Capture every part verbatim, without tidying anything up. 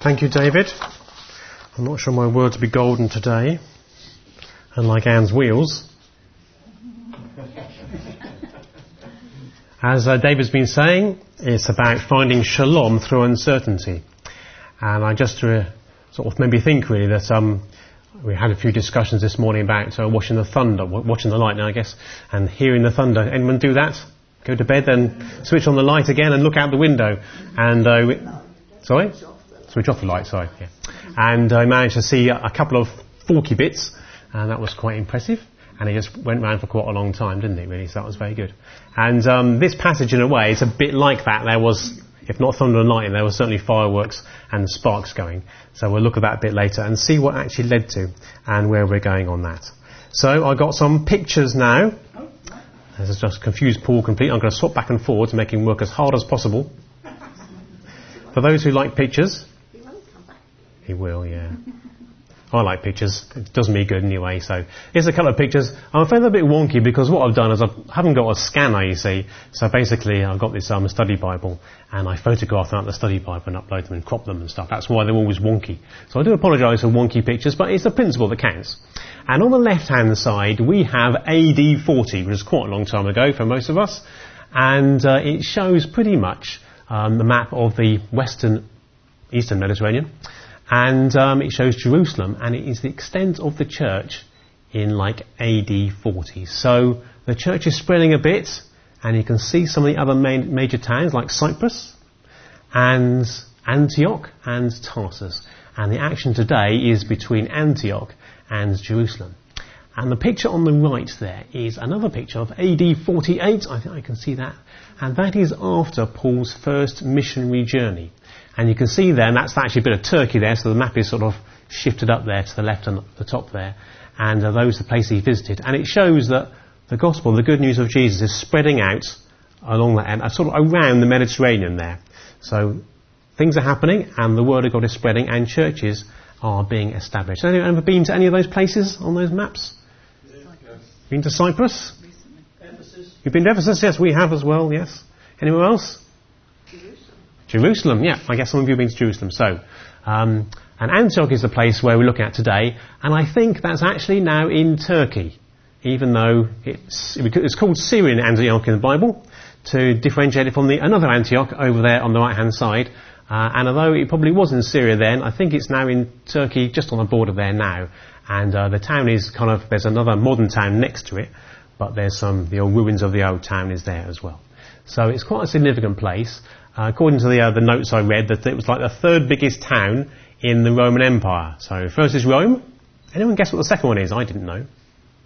Thank you, David. I'm not sure my words will be golden today, unlike Anne's wheels. As uh, David's been saying, it's about finding shalom through uncertainty. And I just uh, sort of made me think really that um, we had a few discussions this morning about uh, watching the thunder, watching the lightning, I guess, and hearing the thunder. Anyone do that? Go to bed, then switch on the light again and look out the window. And uh, we, sorry? Switch off the light, sorry. Yeah. And I managed to see a couple of forky bits, and that was quite impressive. And it just went round for quite a long time, didn't it, really? So that was very good. And um, this passage, in a way, is a bit like that. There was, if not thunder and lightning, there was certainly fireworks and sparks going. So we'll look at that a bit later and see what actually led to and where we're going on that. So I've got some pictures now. This has just confused Paul completely. I'm going to swap back and forward to make him work as hard as possible. For those who like pictures... He will, yeah. I like pictures. It does me good anyway, so here's a couple of pictures. I'm afraid they're a bit wonky because what I've done is I haven't got a scanner, you see. So basically I've got this um, study Bible and I photograph them out the study Bible and upload them and crop them and stuff. That's why they're always wonky. So I do apologise for wonky pictures, but it's the principle that counts. And on the left-hand side we have A D forty, which is quite a long time ago for most of us. And uh, it shows pretty much um, the map of the western, eastern Mediterranean. And um, it shows Jerusalem, and it is the extent of the church in like A D forty. So the church is spreading a bit, and you can see some of the other main, major towns like Cyprus and Antioch and Tarsus. And the action today is between Antioch and Jerusalem. And the picture on the right there is another picture of A D forty-eight. I think I can see that. And that is after Paul's first missionary journey. And you can see there, and that's actually a bit of Turkey there, so the map is sort of shifted up there to the left and the top there. And uh, those are the places he visited. And it shows that the gospel, the good news of Jesus, is spreading out along that end, uh, sort of around the Mediterranean there. So things are happening, and the word of God is spreading, and churches are being established. Has anyone ever been to any of those places on those maps? Yes. Been to Cyprus? Ephesus. You've been to Ephesus? Yes, we have as well, yes. Anyone else? Jerusalem, yeah, I guess some of you have been to Jerusalem. So, um, and Antioch is the place where we're looking at today, and I think that's actually now in Turkey, even though it's it's called Syrian Antioch in the Bible, to differentiate it from the another Antioch over there on the right-hand side. Uh, and although it probably was in Syria then, I think it's now in Turkey, just on the border there now. And uh, the town is kind of, there's another modern town next to it, but there's some, the old ruins of the old town is there as well. So it's quite a significant place. Uh, according to the, uh, the notes I read, that it was like the third biggest town in the Roman Empire. So first is Rome. Anyone guess what the second one is? I didn't know.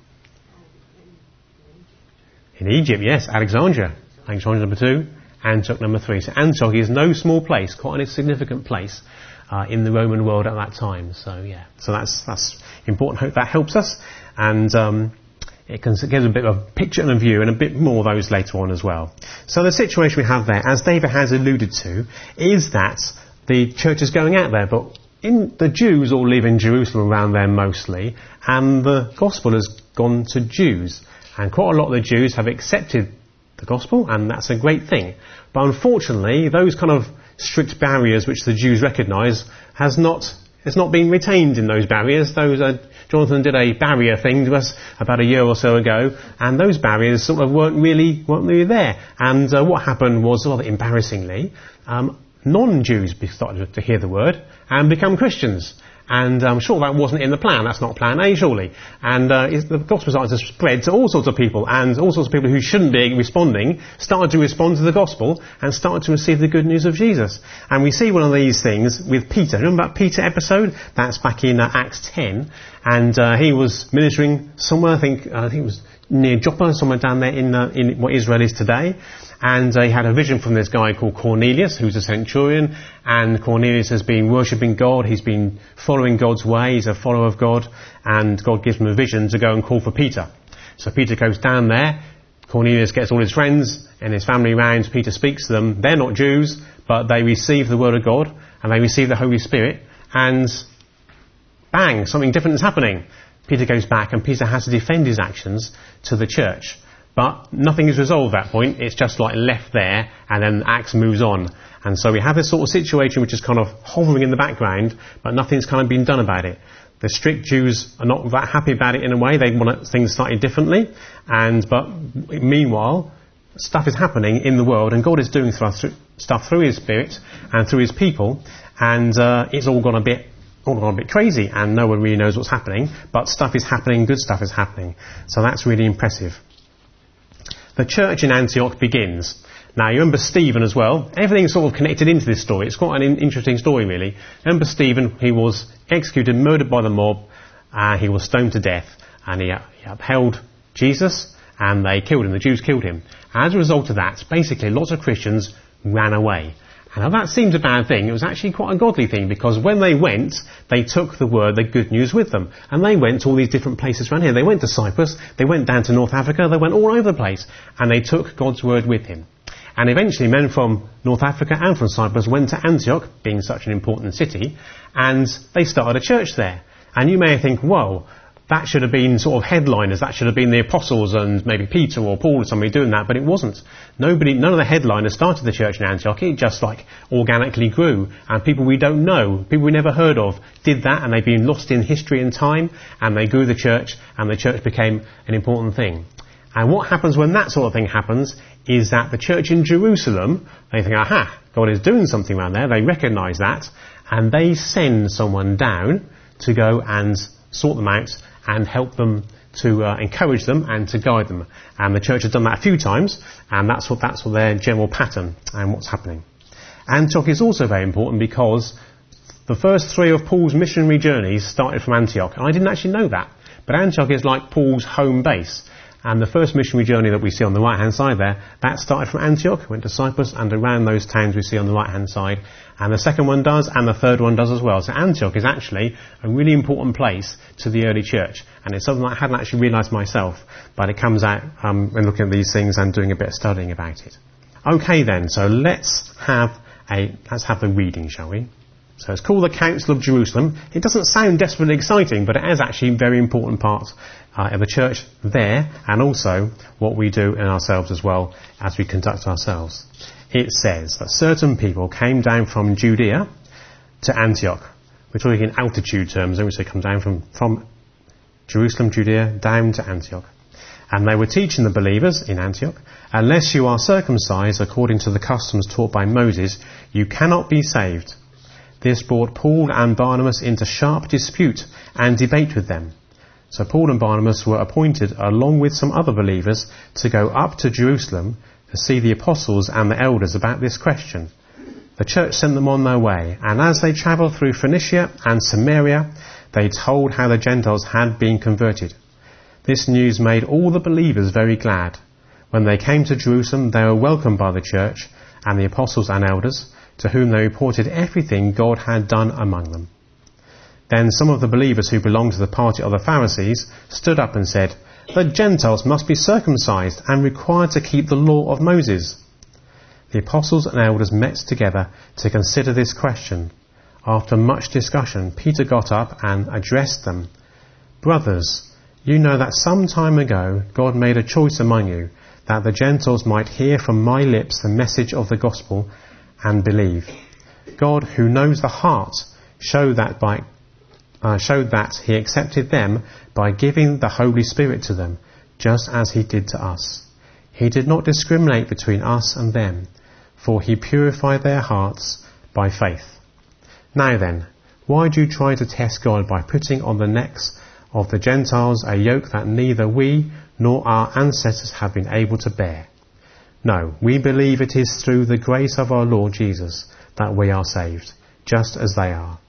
In Egypt, yes, Alexandria. Alexandria number two, Antioch number three. So Antioch is no small place, quite a significant place uh, in the Roman world at that time. So yeah, so that's that's important. Hope that helps us, and um, it can give a bit of a picture and a view, and a bit more of those later on as well. So the situation we have there, as David has alluded to, is that the church is going out there, but in, the Jews all live in Jerusalem around there mostly, and the gospel has gone to Jews. And quite a lot of the Jews have accepted the gospel, and that's a great thing. But unfortunately, those kind of strict barriers which the Jews recognise has not It's not been retained in those barriers. Those uh, Jonathan did a barrier thing to us about a year or so ago, and those barriers sort of weren't really weren't really there. And uh, what happened was, rather embarrassingly, um, non-Jews started to hear the word and become Christians. And I'm sure that wasn't in the plan. That's not plan A, surely. And uh, the gospel started to spread to all sorts of people, and all sorts of people who shouldn't be responding started to respond to the gospel and started to receive the good news of Jesus. And we see one of these things with Peter. Remember that Peter episode? That's back in uh, Acts ten. And uh, he was ministering somewhere, I think, uh, I think it was near Joppa, somewhere down there in, uh, in what Israel is today. And uh, he had a vision from this guy called Cornelius, who's a centurion, and Cornelius has been worshipping God, he's been following God's way, he's a follower of God, and God gives him a vision to go and call for Peter. So Peter goes down there, Cornelius gets all his friends and his family round, Peter speaks to them. They're not Jews, but they receive the word of God, and they receive the Holy Spirit, and bang, something different is happening. Peter goes back, and Peter has to defend his actions to the church. But nothing is resolved at that point. It's just like left there, and then Acts moves on. And so we have this sort of situation which is kind of hovering in the background, but nothing's kind of been done about it. The strict Jews are not that happy about it in a way. They want things slightly differently. And, but meanwhile, stuff is happening in the world, and God is doing stuff through His Spirit and through His people, and uh, it's all gone a bit all gone a bit crazy, and no one really knows what's happening, but stuff is happening, good stuff is happening. So that's really impressive. The church in Antioch begins. Now, you remember Stephen as well. Everything's sort of connected into this story. It's quite an in- interesting story, really. Remember Stephen, he was executed, murdered by the mob, and he was stoned to death, and he, uh, he upheld Jesus, and they killed him. The Jews killed him. As a result of that, basically, lots of Christians ran away. And that seems a bad thing. It was actually quite a godly thing, because when they went, they took the word, the good news with them. And they went to all these different places around here. They went to Cyprus, they went down to North Africa, they went all over the place. And they took God's word with him. And eventually men from North Africa and from Cyprus went to Antioch, being such an important city, and they started a church there. And you may think, whoa, that should have been sort of headliners, that should have been the apostles and maybe Peter or Paul or somebody doing that, but it wasn't. Nobody, none of the headliners started the church in Antioch. It just like organically grew, and people we don't know, people we never heard of, did that, and they've been lost in history and time, and they grew the church, and the church became an important thing. And what happens when that sort of thing happens is that the church in Jerusalem, they think, aha, God is doing something around there, they recognise that, and they send someone down to go and sort them out and help them, to uh, encourage them and to guide them. And the church has done that a few times, and that's what that's what their general pattern and what's happening. Antioch is also very important because the first three of Paul's missionary journeys started from Antioch. And I didn't actually know that, but Antioch is like Paul's home base. And the first missionary journey that we see on the right-hand side there, that started from Antioch, went to Cyprus, and around those towns we see on the right-hand side. And the second one does, and the third one does as well. So Antioch is actually a really important place to the early church. And it's something I hadn't actually realised myself, but it comes out um, when looking at these things and doing a bit of studying about it. Okay then, so let's have a let's have the reading, shall we? So it's called the Council of Jerusalem. It doesn't sound desperately exciting, but it is actually a very important part uh, of the church there, and also what we do in ourselves as well as we conduct ourselves. It says that certain people came down from Judea to Antioch. We're talking in altitude terms, and we say come down from, from Jerusalem, Judea, down to Antioch. And they were teaching the believers in Antioch, unless you are circumcised according to the customs taught by Moses, you cannot be saved. This brought Paul and Barnabas into sharp dispute and debate with them. So Paul and Barnabas were appointed, along with some other believers, to go up to Jerusalem to see the apostles and the elders about this question. The church sent them on their way, and as they travelled through Phoenicia and Samaria, they told how the Gentiles had been converted. This news made all the believers very glad. When they came to Jerusalem, they were welcomed by the church and the apostles and elders, to whom they reported everything God had done among them. Then some of the believers who belonged to the party of the Pharisees stood up and said, the Gentiles must be circumcised and required to keep the law of Moses. The apostles and elders met together to consider this question. After much discussion, Peter got up and addressed them. Brothers, you know that some time ago God made a choice among you, that the Gentiles might hear from my lips the message of the gospel and believe. God, who knows the heart, showed that by uh, showed that he accepted them by giving the Holy Spirit to them, just as he did to us. He did not discriminate between us and them, for he purified their hearts by faith. Now then, why do you try to test God by putting on the necks of the Gentiles a yoke that neither we nor our ancestors have been able to bear? No, we believe it is through the grace of our Lord Jesus that we are saved, just as they are.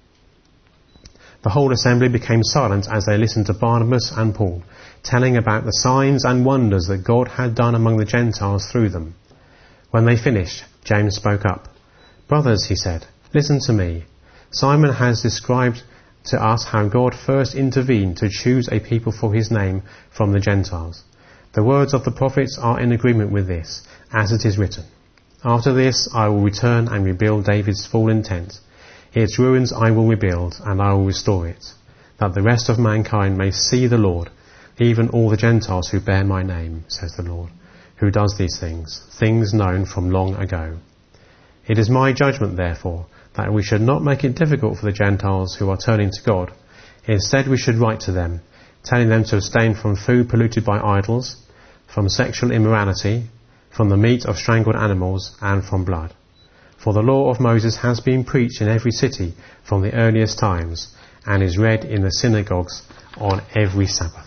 The whole assembly became silent as they listened to Barnabas and Paul, telling about the signs and wonders that God had done among the Gentiles through them. When they finished, James spoke up. Brothers, he said, listen to me. Simon has described to us how God first intervened to choose a people for his name from the Gentiles. The words of the prophets are in agreement with this, as it is written. After this I will return and rebuild David's fallen tent. Its ruins I will rebuild, and I will restore it, that the rest of mankind may see the Lord, even all the Gentiles who bear my name, says the Lord, who does these things, things known from long ago. It is my judgment, therefore, that we should not make it difficult for the Gentiles who are turning to God. Instead, we should write to them, telling them to abstain from food polluted by idols, from sexual immorality, from the meat of strangled animals, and from blood. For the law of Moses has been preached in every city from the earliest times, and is read in the synagogues on every Sabbath.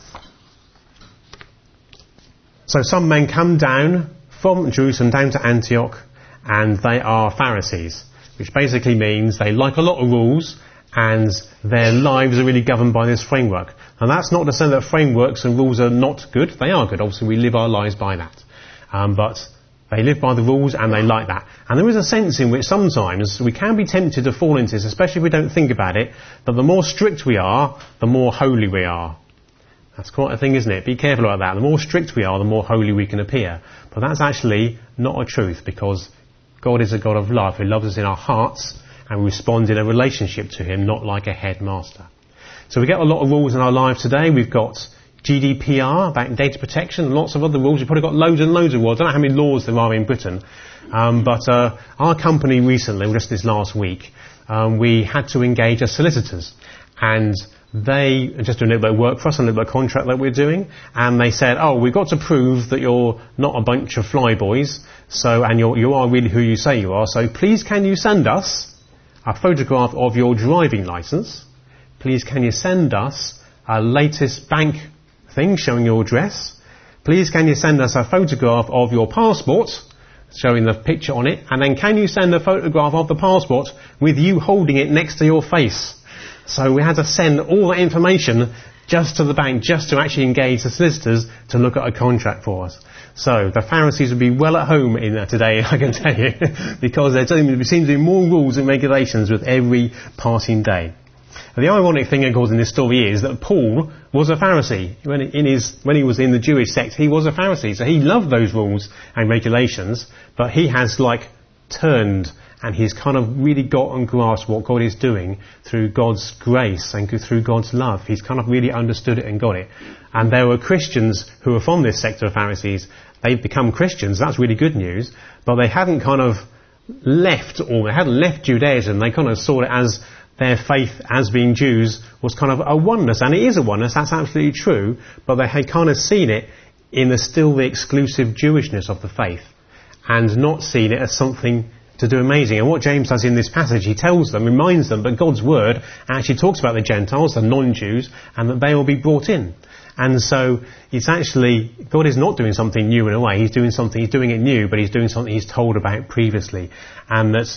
So some men come down from Jerusalem down to Antioch, and they are Pharisees, which basically means they like a lot of rules, and their lives are really governed by this framework. And that's not to say that frameworks and rules are not good. They are good. Obviously, we live our lives by that. Um, but they live by the rules, and they like that. And there is a sense in which sometimes we can be tempted to fall into this, especially if we don't think about it, that the more strict we are, the more holy we are. That's quite a thing, isn't it? Be careful about that. The more strict we are, the more holy we can appear. But that's actually not a truth, because God is a God of love who loves us in our hearts, and we respond in a relationship to him, not like a headmaster. So we get a lot of rules in our lives today. We've got G D P R about data protection, and lots of other rules. We've probably got loads and loads of rules. I don't know how many laws there are in Britain. Um, but uh, our company recently, just this last week, um, we had to engage as solicitors. And they just doing a little bit of work for us, a little bit of contract that we're doing, and they said, oh, we've got to prove that you're not a bunch of flyboys, so, and you're, you are really who you say you are, so please can you send us a photograph of your driving licence, please can you send us a latest bank thing showing your address, please can you send us a photograph of your passport, showing the picture on it, and then can you send a photograph of the passport with you holding it next to your face. So we had to send all that information just to the bank, just to actually engage the solicitors to look at a contract for us. So the Pharisees would be well at home in that today, I can tell you, because there seems to be more rules and regulations with every passing day. And the ironic thing, of course, in this story is that Paul was a Pharisee. When, in his, when he was in the Jewish sect, he was a Pharisee. So he loved those rules and regulations, but he has, like, turned, and he's kind of really got and grasped what God is doing through God's grace and through God's love. He's kind of really understood it and got it. And there were Christians who were from this sect of Pharisees. They've become Christians. That's really good news. But they hadn't kind of left, or they hadn't left Judaism. They kind of saw it as their faith as being Jews was kind of a oneness. And it is a oneness. That's absolutely true. But they had kind of seen it in the still the exclusive Jewishness of the faith, and not seen it as something to do amazing. And what James does in this passage, he tells them, reminds them that God's word actually talks about the Gentiles, the non-Jews, and that they will be brought in. And so it's actually, God is not doing something new in a way. He's doing something, he's doing it new, but he's doing something he's told about previously. And that's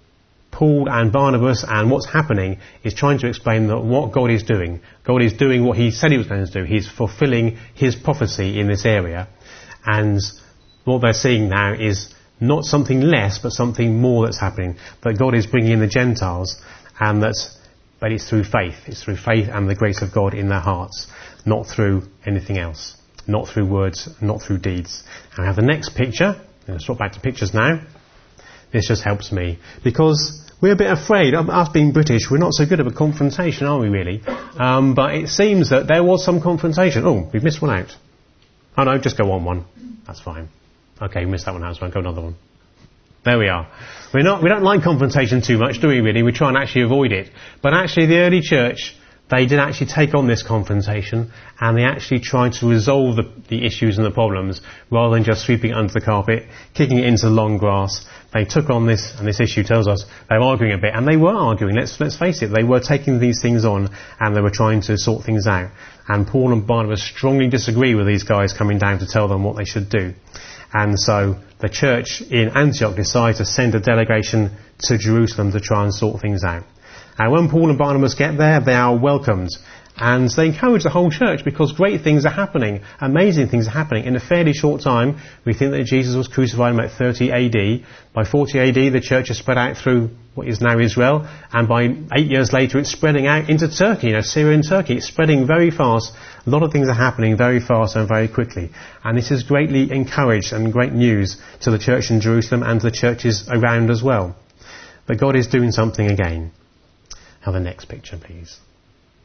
Paul and Barnabas, and what's happening is trying to explain that what God is doing. God is doing what he said he was going to do. He's fulfilling his prophecy in this area. And what they're seeing now is not something less, but something more that's happening. That God is bringing in the Gentiles, and that's, but it's through faith. It's through faith and the grace of God in their hearts, not through anything else. Not through words, not through deeds. And I have the next picture. I'm going to swap back to pictures now. This just helps me, because we're a bit afraid, us being British, we're not so good at a confrontation, are we really? Um, but it seems that there was some confrontation. Oh, we've missed one out. Oh no, just go on one. That's fine. Okay, we missed that one out, so I'll go another one. There we are. We're not, we don't like confrontation too much, do we really? We try and actually avoid it. But actually the early church, they did actually take on this confrontation, and they actually tried to resolve the, the issues and the problems, rather than just sweeping it under the carpet, kicking it into the long grass. They took on this, and this issue tells us they were arguing a bit, and they were arguing, let's, let's face it, they were taking these things on, and they were trying to sort things out. And Paul and Barnabas strongly disagree with these guys coming down to tell them what they should do. And so the church in Antioch decides to send a delegation to Jerusalem to try and sort things out. And when Paul and Barnabas get there, they are welcomed. And they encourage the whole church, because great things are happening. Amazing things are happening. In a fairly short time, we think that Jesus was crucified in about thirty A D. By forty A D, the church is spread out through what is now Israel. And by eight years later, it's spreading out into Turkey, you know, Syria and Turkey. It's spreading very fast. A lot of things are happening very fast and very quickly. And this is greatly encouraged and great news to the church in Jerusalem and to the churches around as well. But God is doing something again. Have the next picture, please.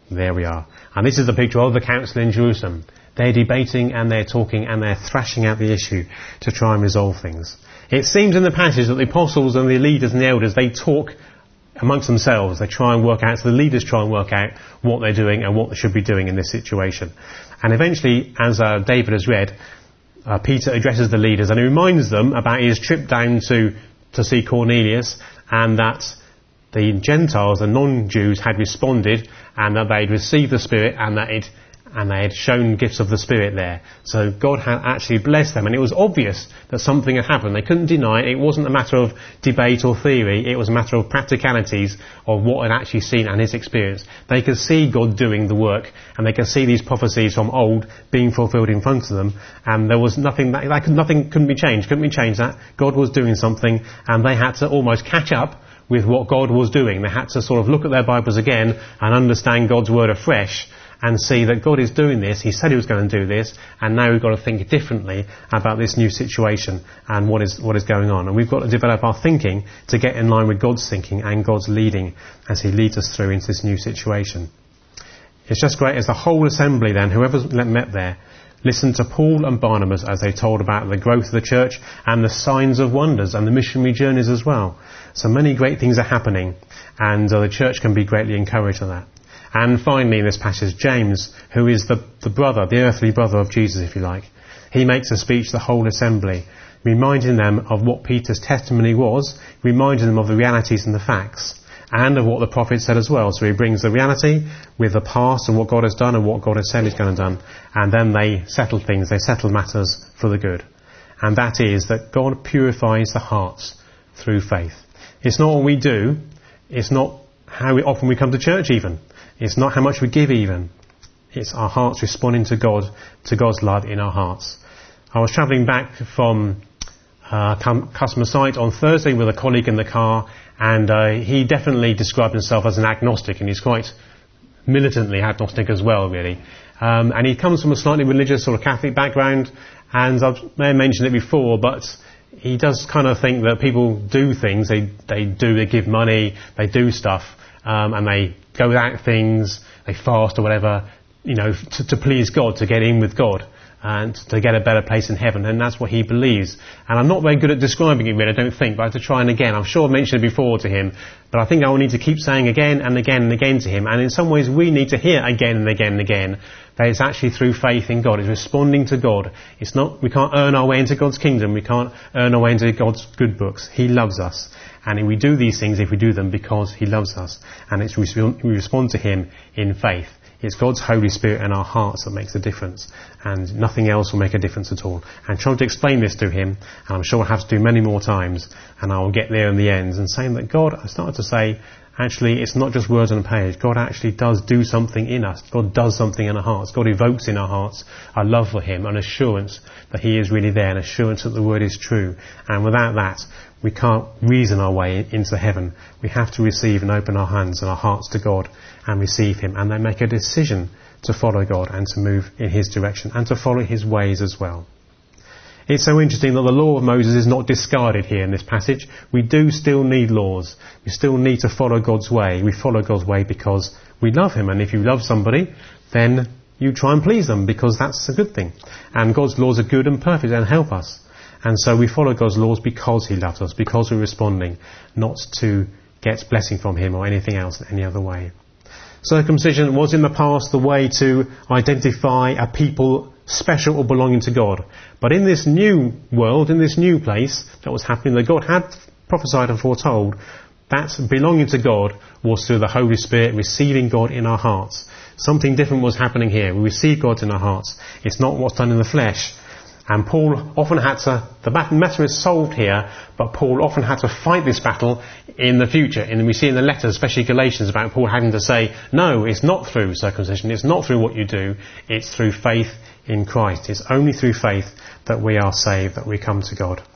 There we are. And this is the picture of the council in Jerusalem. They're debating and they're talking and they're thrashing out the issue to try and resolve things. It seems in the passage that the apostles and the leaders and the elders, they talk amongst themselves. They try and work out, so the leaders try and work out what they're doing and what they should be doing in this situation. And eventually, as uh, David has read, uh, Peter addresses the leaders and he reminds them about his trip down to, to see Cornelius, and that the Gentiles, the non-Jews, had responded and that they'd received the Spirit and that it and they had shown gifts of the Spirit there. So God had actually blessed them, and it was obvious that something had happened. They couldn't deny it. It wasn't a matter of debate or theory. It was a matter of practicalities of what had actually seen and his experience. They could see God doing the work, and they could see these prophecies from old being fulfilled in front of them, and there was nothing that, that could, nothing couldn't be changed. Couldn't be changed. That God was doing something, and they had to almost catch up with what God was doing. They had to sort of look at their Bibles again and understand God's word afresh and see that God is doing this. He said he was going to do this, and now we've got to think differently about this new situation and what is what is going on. And we've got to develop our thinking to get in line with God's thinking and God's leading as he leads us through into this new situation. It's just great as the whole assembly then, whoever met there, listened to Paul and Barnabas as they told about the growth of the church and the signs of wonders and the missionary journeys as well. So many great things are happening, and uh, the church can be greatly encouraged on that. And finally in this passage, James, who is the, the brother, the earthly brother of Jesus, if you like, he makes a speech to the whole assembly, reminding them of what Peter's testimony was, reminding them of the realities and the facts, and of what the prophet said as well. So he brings the reality with the past and what God has done and what God has said he's going to do, and then they settle things, they settle matters for the good. And that is that God purifies the hearts through faith. It's not what we do, it's not how often we come to church even. It's not how much we give even. It's our hearts responding to God, to God's love in our hearts. I was travelling back from uh, customer site on Thursday with a colleague in the car, and uh, he definitely described himself as an agnostic, and he's quite militantly agnostic as well, really. Um, and he comes from a slightly religious or Catholic background, and I may have mentioned it before, but he does kind of think that people do things, they, they do, they give money, they do stuff, um, and they go without things, they fast or whatever, you know, to, to please God, to get in with God, and to get a better place in heaven, and that's what he believes. And I'm not very good at describing it really, I don't think, but I have to try and again. I'm sure I've mentioned it before to him, but I think I will need to keep saying again and again and again to him, and in some ways we need to hear again and again and again that it's actually through faith in God, it's responding to God. It's not, we can't earn our way into God's kingdom, we can't earn our way into God's good books. He loves us, and we do these things if we do them because he loves us, and it's we respond to him in faith. It's God's Holy Spirit in our hearts that makes a difference, and nothing else will make a difference at all. And trying to explain this to him, and I'm sure I'll have to do many more times, and I'll get there in the end, and saying that God, I started to say, actually it's not just words on a page. God actually does do something in us. God does something in our hearts. God evokes in our hearts a love for him, an assurance that he is really there, an assurance that the word is true. And without that, we can't reason our way into heaven. We have to receive and open our hands and our hearts to God and receive him, and then make a decision to follow God and to move in his direction and to follow his ways as well. It's so interesting that the law of Moses is not discarded here in this passage. We do still need laws. We still need to follow God's way. We follow God's way because we love him, and if you love somebody, then you try and please them because that's a good thing. And God's laws are good and perfect and help us. And so we follow God's laws because he loves us, because we're responding, not to get blessing from him or anything else in any other way. Circumcision was in the past the way to identify a people special or belonging to God. But in this new world, in this new place that was happening, that God had prophesied and foretold, that belonging to God was through the Holy Spirit, receiving God in our hearts. Something different was happening here. We receive God in our hearts. It's not what's done in the flesh. And Paul often had to, the matter is solved here, but Paul often had to fight this battle in the future. And we see in the letters, especially Galatians, about Paul having to say, no, it's not through circumcision, it's not through what you do, it's through faith in Christ. It's only through faith that we are saved, that we come to God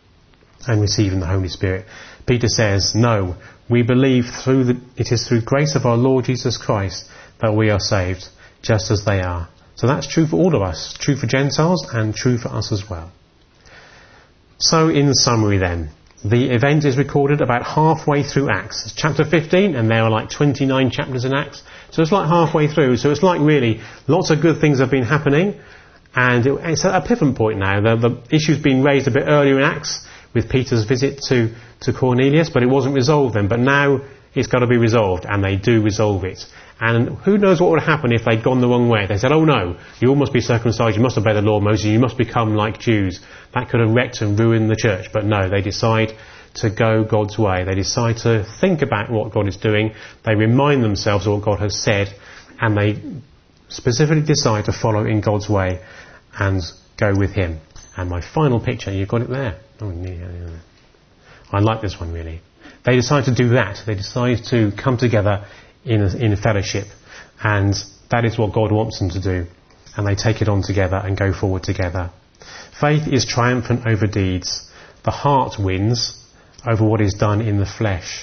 and receive in the Holy Spirit. Peter says, no, we believe through the, it is through grace of our Lord Jesus Christ that we are saved, just as they are. So that's true for all of us, true for Gentiles and true for us as well. So in summary then, The event is recorded about halfway through Acts. It's chapter fifteen, and there are like twenty-nine chapters in Acts. So it's like halfway through. So it's like really lots of good things have been happening, and it, it's at a pivot point now. The, the issue's been raised a bit earlier in Acts with Peter's visit to, to Cornelius, but it wasn't resolved then. But now it's got to be resolved, and they do resolve it. And who knows what would happen if they'd gone the wrong way. They said, oh no, you all must be circumcised, you must obey the law of Moses, you must become like Jews. That could have wrecked and ruined the church. But no, they decide to go God's way. They decide to think about what God is doing. They remind themselves of what God has said, and they specifically decide to follow in God's way and go with Him. And my final picture, you've got it there. Oh, yeah. I like this one really. They decide to do that. They decide to come together in a, in a fellowship, and that is what God wants them to do, and they take it on together and go forward together. Faith is triumphant over deeds. The heart wins over what is done in the flesh.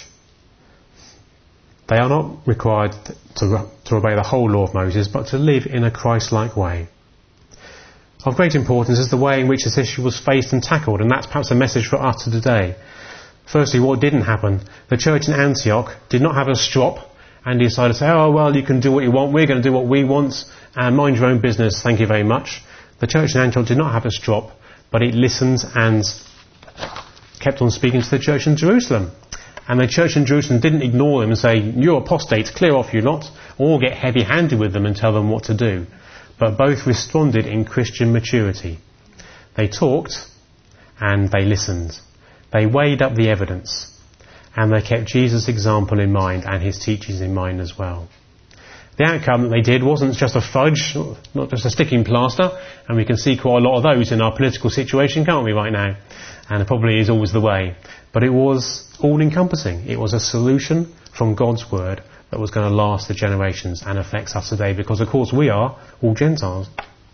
They are not required to, to obey the whole law of Moses, but to live in a Christ-like way. Of great importance is the way in which this issue was faced and tackled, and that's perhaps a message for us today. Firstly, what didn't happen? The church in Antioch did not have a strop and decided to say, oh, well, you can do what you want, we're going to do what we want, and mind your own business, thank you very much. The church in Antioch did not have a strop, but it listened and kept on speaking to the church in Jerusalem. And the church in Jerusalem didn't ignore them and say, you're apostates, clear off you lot, or get heavy-handed with them and tell them what to do. But both responded in Christian maturity. They talked and they listened. They weighed up the evidence, and they kept Jesus' example in mind and his teachings in mind as well. The outcome that they did wasn't just a fudge, not just a sticking plaster, and we can see quite a lot of those in our political situation, can't we, right now? And it probably is always the way. But it was all-encompassing. It was a solution from God's Word that was going to last the generations and affects us today, because of course we are all Gentiles.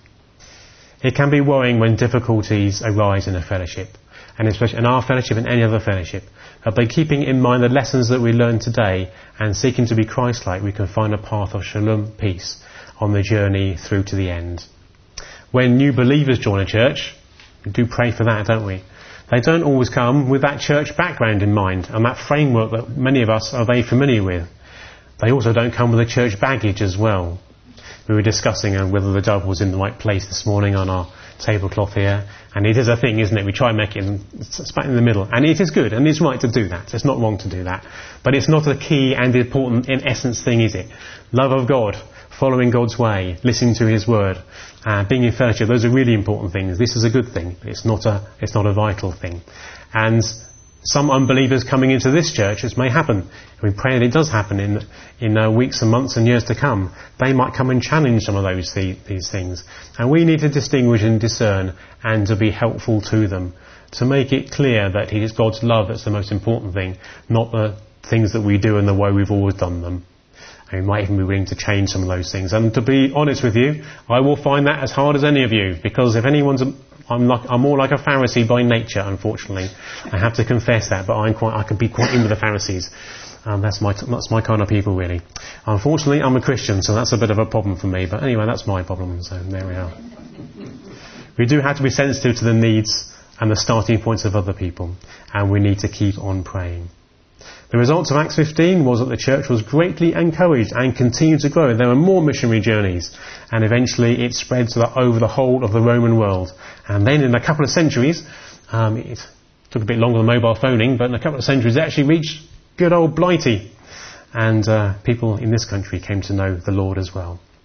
It can be worrying when difficulties arise in a fellowship, and especially in our fellowship and any other fellowship. But by keeping in mind the lessons that we learn today and seeking to be Christ-like, we can find a path of shalom, peace, on the journey through to the end. When new believers join a church, we do pray for that, don't we? They don't always come with that church background in mind and that framework that many of us are very familiar with. They also don't come with a church baggage as well. We were discussing uh, whether the dove was in the right place this morning on our tablecloth here, and it is a thing, isn't it? We try and make it in, spat in the middle, and it is good, and it's right to do that. It's not wrong to do that, but it's not a key and important, in essence, thing, is it? Love of God, following God's way, listening to His Word, uh, being in fellowship. Those are really important things. This is a good thing, but it's not a it's not a vital thing. And some unbelievers coming into this church, as may happen, we pray that it does happen in in uh, weeks and months and years to come. They might come and challenge some of those the, these things, and we need to distinguish and discern and to be helpful to them, to make it clear that it is God's love that's the most important thing, not the things that we do and the way we've always done them. And we might even be willing to change some of those things. And to be honest with you, I will find that as hard as any of you, because if anyone's a, I'm like I'm more like a Pharisee by nature, unfortunately. I have to confess that, but I'm quite I can be quite in with the Pharisees. Um, that's my that's my kind of people, really. Unfortunately, I'm a Christian, so that's a bit of a problem for me. But anyway, that's my problem. So there we are. We do have to be sensitive to the needs and the starting points of other people, and we need to keep on praying. The result of Acts fifteen was that the church was greatly encouraged and continued to grow. There were more missionary journeys, and eventually it spread to the, over the whole of the Roman world. And then in a couple of centuries, um, it took a bit longer than mobile phoning, but in a couple of centuries it actually reached good old Blighty. And uh, people in this country came to know the Lord as well.